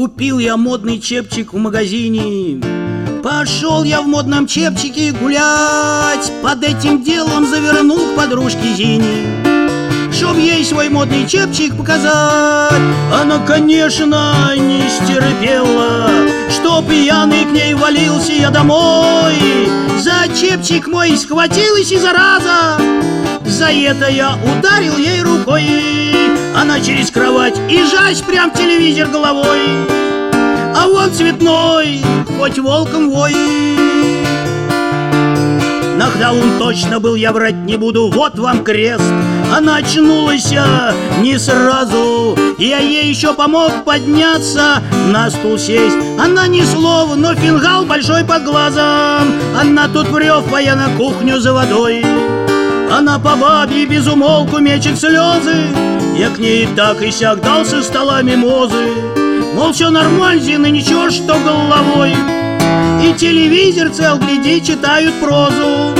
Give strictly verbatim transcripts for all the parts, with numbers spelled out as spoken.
Купил я модный чепчик в магазине. Пошел я в модном чепчике гулять, под этим делом завернул к подружке Зине, чтоб ей свой модный чепчик показать. Она, конечно, не стерпела, что пьяный к ней валился я домой. За чепчик мой схватилась и зараза, за это я ударил ей рукой. Она через кровать и жась прям в телевизор головой. А вон цветной, хоть волком вой. Нокдаун точно был, я врать не буду, вот вам крест. Она очнулась не сразу, я ей еще помог подняться, на стул сесть. Она ни слова, но фингал большой под глазом. Она тут врёв, а я на кухню за водой. Она по бабе без умолку мечет слезы. Я к ней так и сяк дал со стола мимозы. Мол, все нормально, Зина, ничего, что головой. И телевизор цел, гляди, читают прозу.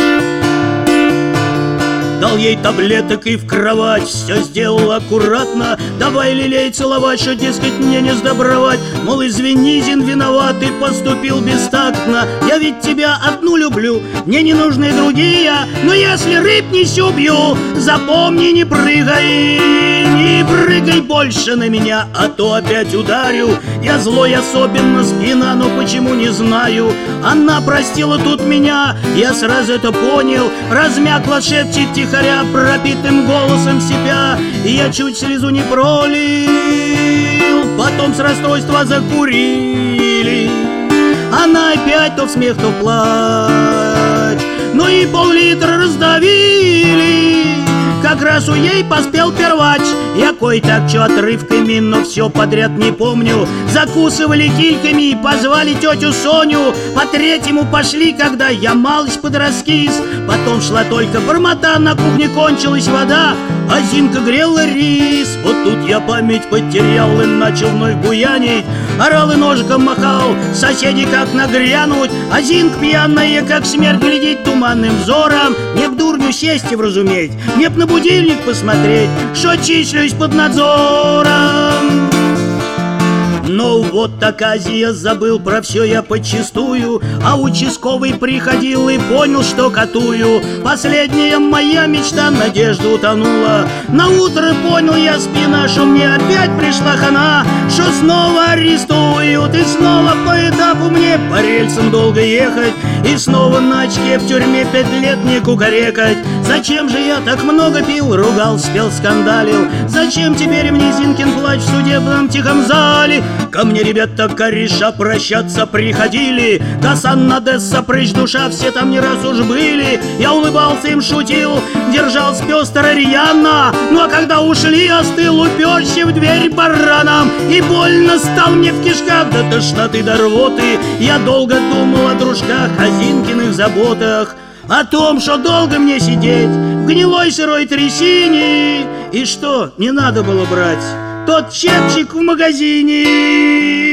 Дал ей таблеток и в кровать, все сделал аккуратно. Давай лелей целовать, что, дескать, мне не сдобровать. Мол, извини, Зин, виноват, ты поступил бестактно. Я ведь тебя одну люблю, мне не нужны другие. Но если рыб не убью, запомни, не прыгай. Не прыгай больше на меня, а то опять ударю. Я злой, особенно спина, но почему не знаю. Она простила тут меня, я сразу это понял. Размякла, шепчет тихоря, пропитым голосом себя. И я чуть слезу не пролил. Потом с расстройства закурили. Она опять то в смех, то в плач. Ну и пол-литра раздавили. Как раз у ей поспел первач. Я кое-так чё отрывками, но все подряд не помню. Закусывали кильками и позвали тетю Соню. По третьему пошли, когда я малость подраскис. Потом шла только бормота, на кухне кончилась вода, а Зинка грела рис. Вот тут я память потерял и начал вновь буянить. Орал и ножиком махал, соседи как нагрянуть. А Зинка пьяная, как смерть, глядеть туманным взором. Не б дурню сесть и вразуметь, не б на будильник посмотреть, что числюсь под надзором. Ну вот оказия, забыл про все я подчистую. А участковый приходил и понял, что катую. Последняя моя мечта, надежда утонула. На утро понял я, спина, что мне опять пришла хана. Что снова арестуют и снова по этапу мне по рельсам долго ехать. И снова на очке в тюрьме пять лет не кукарекать. Зачем же я так много пил, ругал, спел, скандалил? Зачем теперь мне Зинкин плач в судебном тихом зале? Ко мне ребята кореша прощаться приходили. До Сан-Надесса прыщ душа, все там не раз уж были. Я улыбался им, шутил, держал с пестро рьяно. Ну а когда ушли, остыл, уперся в дверь бараном. И больно стал мне в кишках, до тошноты, до рвоты. Я долго думал о дружках, о Зинкиных заботах, о том, что долго мне сидеть в гнилой сырой трясине. И что не надо было брать тот чепчик в магазине.